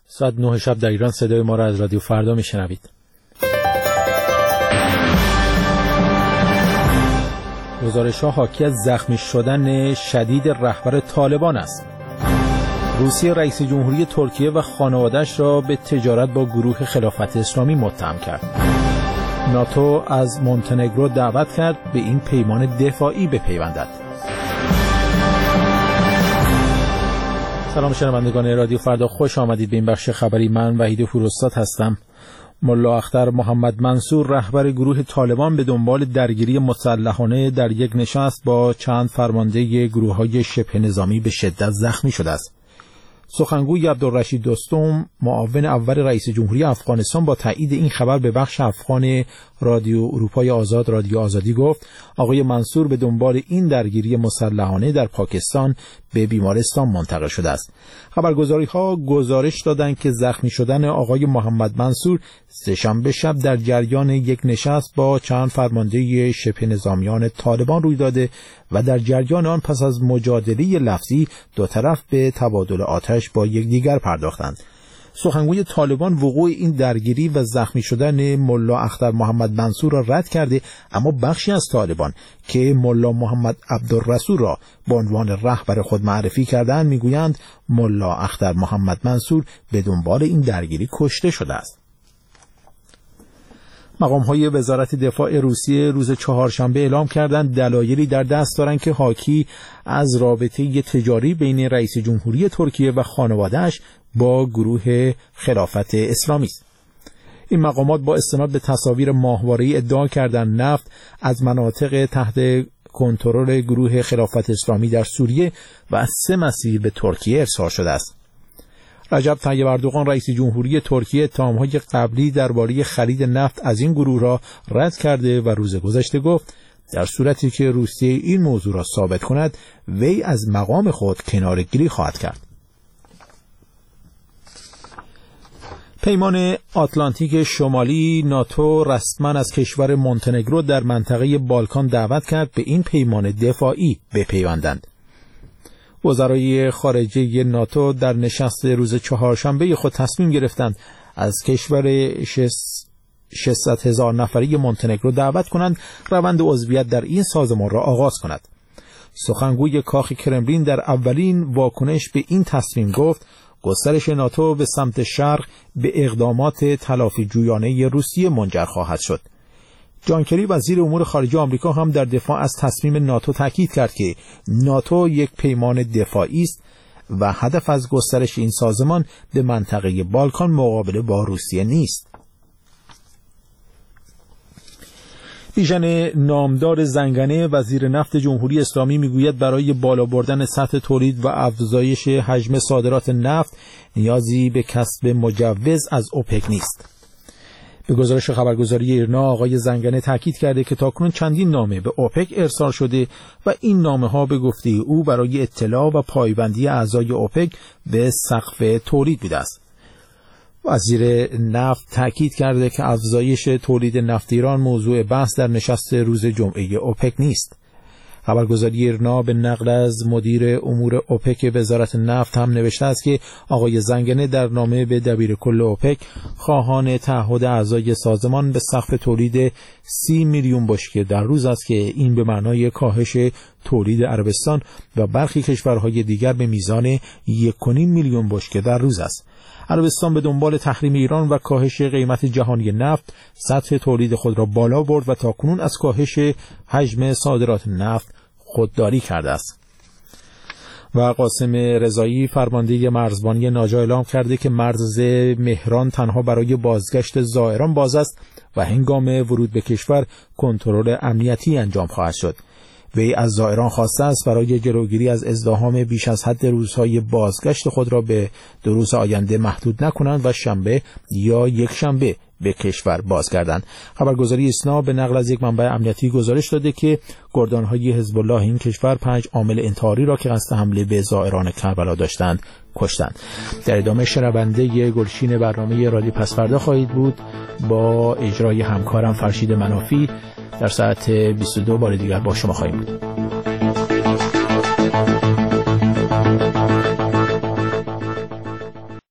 ساعت 9 شب در ایران صدای ما را از رادیو فردا میشنوید. گزارش‌ها حاکی از زخمی شدن شدید رهبر طالبان است. روسیه رئیس جمهوری ترکیه و خانواده‌اش را به تجارت با گروه خلافت اسلامی متهم کرد. ناتو از مونتنگرو دعوت کرد به این پیمان دفاعی بپیوندد. سلام شنوندگان رادیو فردا، خوش آمدید به این بخش خبری. من وحید فروستاد هستم. ملا اختر محمد منصور رهبر گروه طالبان به دنبال درگیری مسلحانه در یک نشست با چند فرمانده گروه‌های شبه نظامی به شدت زخمی شده است. سخنگوی عبدالرشید دوستم، معاون اول رئیس جمهوری افغانستان، با تایید این خبر به بخش افغان رادیو اروپای آزاد رادیو آزادی گفت آقای منصور به دنبال این درگیری مسلحانه در پاکستان به بیمارستان منتقل شده است. خبرگزاری‌ها گزارش دادند که زخمی شدن آقای محمد منصور سه‌شنبه شب در جریان یک نشست با چند فرمانده شبه نظامیان طالبان روی داده و در جریان آن پس از مجادله لفظی دو طرف به تبادل آتش با یکدیگر پرداختند. سخنگوی طالبان وقوع این درگیری و زخمی شدن ملا اختر محمد منصور را رد کرده، اما بخشی از طالبان که ملا محمد عبدالرسول را به عنوان رهبر خود معرفی کردند میگویند ملا اختر محمد منصور به دنبال این درگیری کشته شده است. مقام‌های وزارت دفاع روسیه روز چهارشنبه اعلام کردند دلایلی در دست دارند که حاکی از رابطه تجاری بین رئیس جمهوری ترکیه و خانواده‌اش با گروه خلافت اسلامی است. این مقامات با استناد به تصاویر ماهواره‌ای ادعا کردند نفت از مناطق تحت کنترل گروه خلافت اسلامی در سوریه و از 3 مسیر به ترکیه ارسال شده است. رجب طیب اردوغان رئیس جمهوری ترکیه اتهام‌های قبلی درباره خرید نفت از این گروه را رد کرده و روز گذشته گفت در صورتی که روسیه این موضوع را ثابت کند وی از مقام خود کناره‌گیری خواهد کرد. پیمان آتلانتیک شمالی ناتو رسما از کشور مونتنگرو در منطقه بالکان دعوت کرد به این پیمان دفاعی بپیوندند. وزرای خارجه ناتو در نشست روز چهارشنبه خود تصمیم گرفتند از کشور 600,000 نفری مونتنگرو دعوت کنند روند عضویت در این سازمان را آغاز کند. سخنگوی کاخ کرملین در اولین واکنش به این تصمیم گفت گسترش ناتو به سمت شرق به اقدامات تلافی جویانه روسیه منجر خواهد شد. جان کری وزیر امور خارجه آمریکا هم در دفاع از تصمیم ناتو تاکید کرد که ناتو یک پیمان دفاعی است و هدف از گسترش این سازمان به منطقه بالکان مقابله با روسیه نیست. بیژن نامدار زنگنه وزیر نفت جمهوری اسلامی میگوید برای بالا بردن سطح تولید و افزایش حجم صادرات نفت نیازی به کسب مجوز از اوپک نیست. به گزارش خبرگزاری ایرنا آقای زنگنه تاکید کرده که تاکنون چندین نامه به اوپک ارسال شده و این نامه‌ها به گفته او برای اطلاع و پایبندی اعضای اوپک به سقف تولید بوده است. وزیر نفت تاکید کرده که افزایش تولید نفت ایران موضوع بحث در نشست روز جمعه اوپک نیست. خبرگزاری ایرنا به نقل از مدیر امور اوپک وزارت نفت هم نوشته است که آقای زنگنه در نامه به دبیر کل اوپک خواهان تعهد اعضای سازمان به سقف تولید 30 میلیون بشکه در روز است که این به معنای کاهش تولید عربستان و برخی کشورهای دیگر به میزان 1.5 میلیون بشکه در روز است. عربستان به دنبال تحریم ایران و کاهش قیمت جهانی نفت سطح تولید خود را بالا برد و تاکنون از کاهش حجم صادرات نفت خودداری کرده است. و قاسم رضایی فرمانده مرزبانی ناجا اعلام کرده که مرز مهران تنها برای بازگشت زائران باز است و هنگام ورود به کشور کنترل امنیتی انجام خواهد شد. وی از زائران خواسته است برای جلوگیری از ازدحام بیش از حد روزهای بازگشت خود را به 2 روز آینده محدود نکنند و شنبه یا یک شنبه به کشور بازگردند. خبرگزاری اسنا به نقل از یک منبع امنیتی گزارش داده که گردانهای حزب الله این کشور 5 عامل انتحاری را که قصد حمله به زائران کربلا داشتند کشتند. در ادامه شنونده گلشین برنامه رادیو پسفردا خواهید بود با اجرای همکارم فرشید منافی. در ساعت 22 بار دیگر با شما خواهیم بود.